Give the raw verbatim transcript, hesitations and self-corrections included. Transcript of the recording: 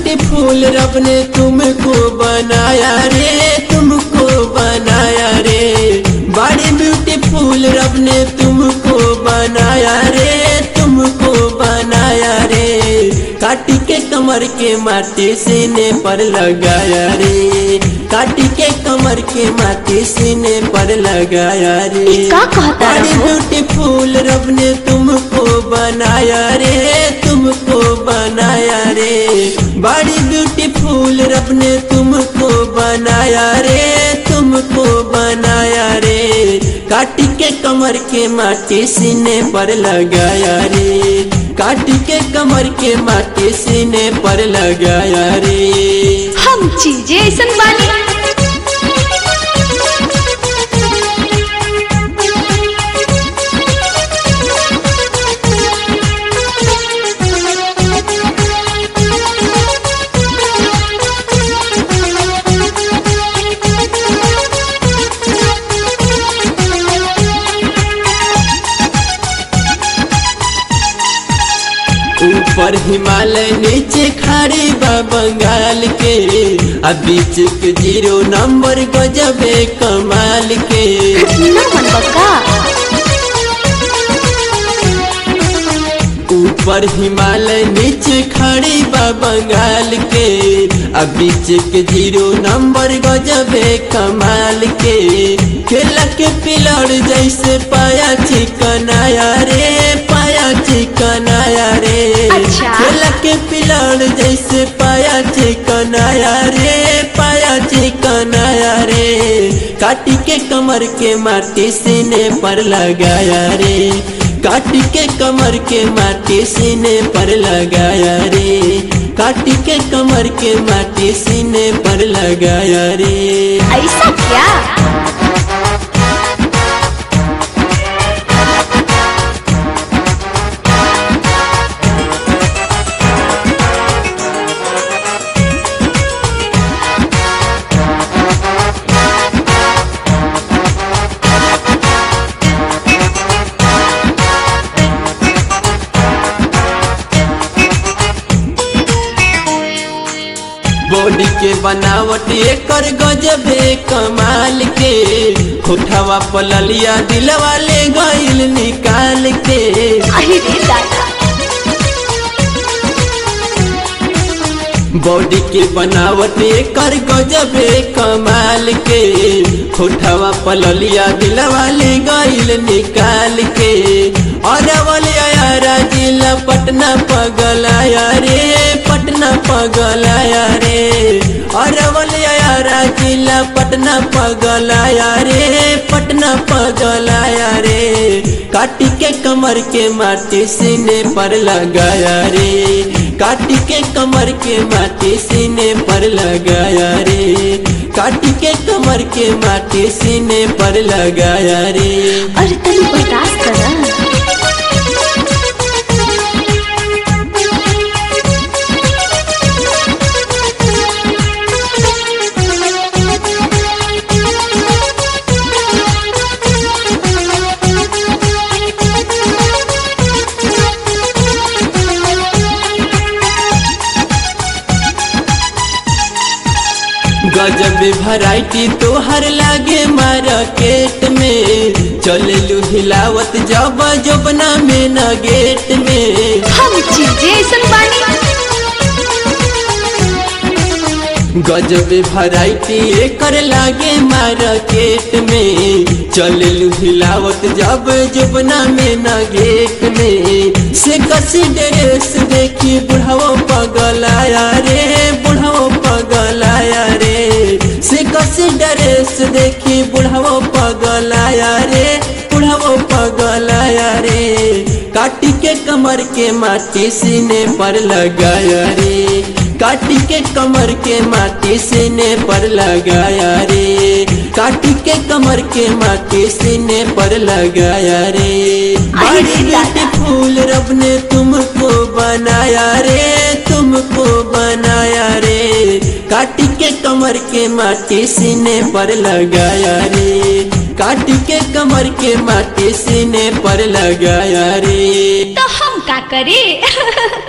Beautiful रब ने तुमको बनाया रे, तुमको बनाया रे। बड़ी ब्यूटीफुल रब ने तुमको बनाया रे, तुमको बनाया रे। काटी के कमर के माटी सीने पर लगाया रे, काटी के कमर के माटी सीने पर लगाया रे। बड़ी ब्यूटीफुल रब ने तुमको बनाया रे, तुमको बनाया रे। बड़ी ब्यूटीफुल रब ने तुमको बनाया रे, तुमको बनाया रे। काटी के कमर के माटी सीने पर लगाया रे, काटी के कमर के माटी सीने पर लगाया रे। हम चीजें ऐसन बानी ऊपर हिमालय नीचे खाड़ी बा बंगाल के, अब बीच के जीरो नंबर गजबे कमाल के। ऊपर हिमालय नीचे खाड़ी बा बंगाल के, अब बीच के जीरो नंबर गजबे कमाल के। खेला के पिलड़ जैसे पाया चिकनाया रे, पाया चिकनाया रे। अच्छा। खेला के पिलड़ जैसे पाया चिकनाया रे, पाया चिकनाया रे। काटी के कमर के माटी सीने पर लगाया रे, काटी के कमर के माटी सीने पर लगाया रे, काटी के कमर के माटी सीने पर लगाया रे। ऐसा क्या? बॉडी के बनावट एकर गजबे कमाल के, होठवा पललिया दिलवा ले गइल निकाल के। बॉडी के बनावट एकर गजबे कमाल के, होठवा पललिया दिलवा ले गइल निकाल के। और वालिया जिला पटना पगलाया रे, पटना पगलाया रे। और वालिया जिला पटना पगलाया रे, पटना पगलाया रे। काटी के कमर के माटी सीने पर लगाया रे, काटी के कमर के माटी सीने पर लगाया रे, काटी के कमर के माटी सीने पर लगाया रे। अरे तनी बर्दाश्त कर। गजब वैरायटी तोहर लागे मार्केट में, चलेलू हिलावत जब जोबना में न गेट में। हम चीजें ऐसन बानी गजब वैरायटी एकर लागे मार्केट में, चलेलू हिलावत जब जोबना में न गेट में। से कसी ड्रेस देखी बुढ़ाओ पगलाया रे, बुढ़ाओ पगलाया रे। से कसी ड्रेस देखी बुढ़ाओ पगलाया रे, बुढ़ाओ पगलाया रे। काटी के कमर के माटी सीने पर लगाया रे, काटी के कमर के माटी सीने पर लगाया रे, काटी के कमर के माटी सीने पर लगाया रे। बड़ी ब्यूटीफुल रब ने तुमको बनाया रे, तुमको बनाया रे। काटी के कमर के माटी सीने पर लगाया रे, काटी के कमर के माटी सीने पर लगाया रे। तो हम का करे।